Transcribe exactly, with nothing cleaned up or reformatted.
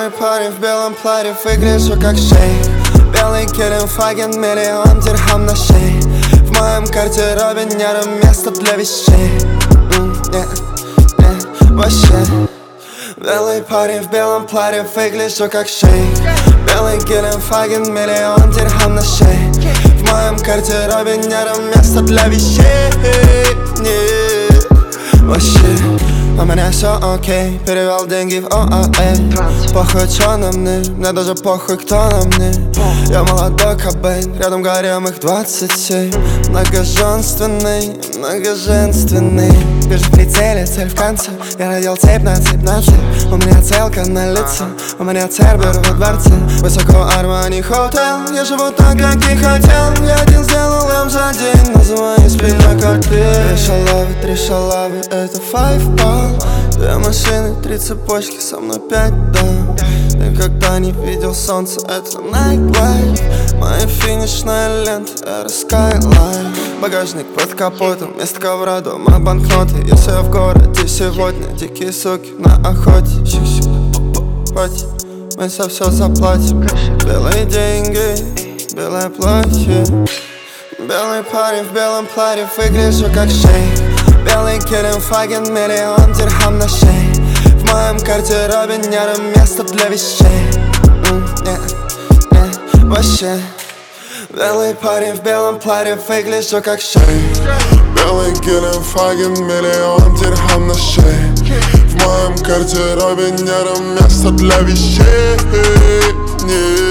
Белый парень в белом платье, выгляжу как шейх. Белый Гелендваген, миллион дирхам на шее. В моем гардеробе нету места для вещей. mm, yeah, yeah, вообще. Белый парень в белом платье, выгляжу как шейх. Белый Гелендваген, миллион дирхам на шее. В моем гардеробе нету места для вещей. yeah, вообще. У меня все окей, перевел деньги в ОАЭ. Похуй, чё на мне, мне даже похуй, кто на мне. Я молодой Кобейн, рядом гарем их двадцать семь. Многоженственный, многоженственный. Вижу в прицеле, цель в конце. Я надел цепь на цепь на цепь. У меня целка на лице, у меня цербер во дворце. Высоко Армани Хотел, я живу так, как и хотел. Я один сделал им за день, называю спиной коктейль. Три шалавы, три шалавы, это five ball. Две машины, три цепочки, со мной пять, да. Никогда не видел солнце, это night life. Моя финишная лента, это skyline. Багажник под капотом, вместо ковра дома банкноты. Если я в городе сегодня, дикие суки на охоте. Хватит, мы за все заплатим. Белые деньги, белое платье. Белый парень в белом платье, выгляжу как шейх. Белый Гелендваген, миллион дирхам на шее. В моем гардеробе нету места для вещей. mm, yeah, yeah, вообще. Белый парень в белом платье, выгляжу как шейх. Белый Гелендваген, миллион дирхам на шее. В моем гардеробе нету места для вещей. yeah.